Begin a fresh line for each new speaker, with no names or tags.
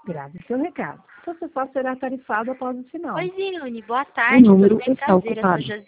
Grave seu recado. Você só será tarifado após o sinal.
Oi, Zione, boa
O
tarde.
número
Tudo bem?
está
Prazer, eu sou
ocupado.
Josiane.